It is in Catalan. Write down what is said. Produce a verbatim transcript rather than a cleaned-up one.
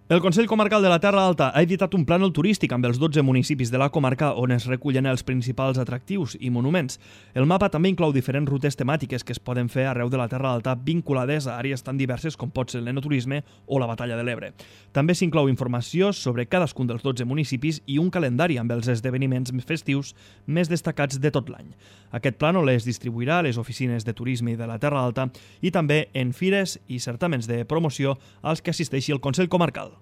El Consell Comarcal de la Terra Alta ha editat un plànol turístic amb els dotze municipis de la comarca on es recullen els principals atractius i monuments. El mapa també inclou diferents rutes temàtiques que es poden fer arreu de la Terra Alta vinculades a àrees tan diverses com pot ser l'enoturisme o la Batalla de l'Ebre. També s'inclou informació sobre cadascun dels dotze municipis i un calendari amb els esdeveniments festius més destacats de tot l'any. Aquest plànol es distribuirà a les oficines de turisme de la Terra Alta i també en fires i certaments de promoció als que assisteixi el Consell Comarcal.